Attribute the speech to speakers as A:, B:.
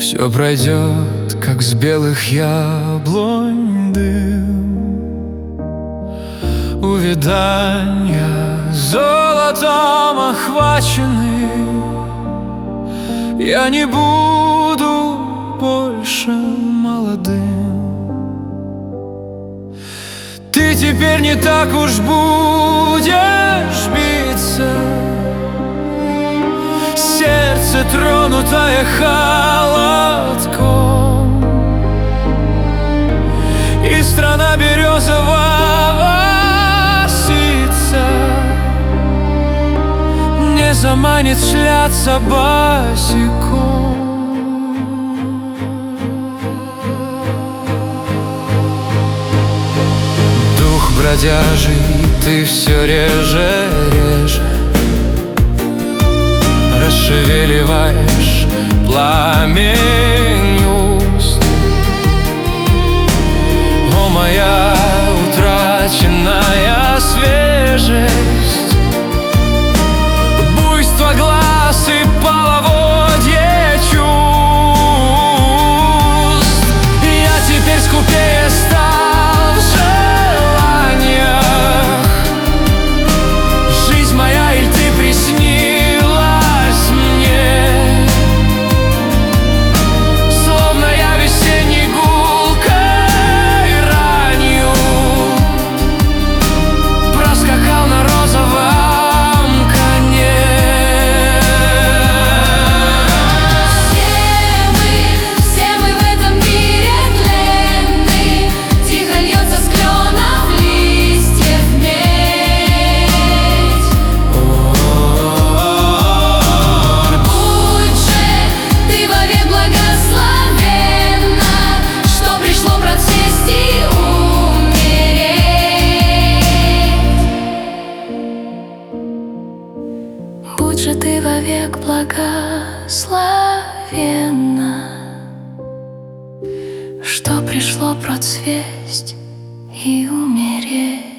A: Все пройдет, как с белых яблонь дым. Увядания золотом охвачены. Я не буду больше молодым. Ты теперь не так уж будешь биться. Сердце, тронутое холодком, и страна березового ситца не заманит шляться босиком. Дух бродяжий, ты все реже, реже расшевеливаешь пламень уст. О, моя утраченная свежесть, буйство глаз и половодье чувств. Я теперь скупее стал в желаниях. Жизнь моя, иль ты приснилась мне, словно я весенней гулкой ранью проскакал на розовом коне.
B: Все мы в этом мире тленны, тихо льется с кленов листьев медь. Будь же ты вовек благословенна, что пришло процесть и умереть. Будь же ты вовек благословенна, что пришло процвесть и умереть.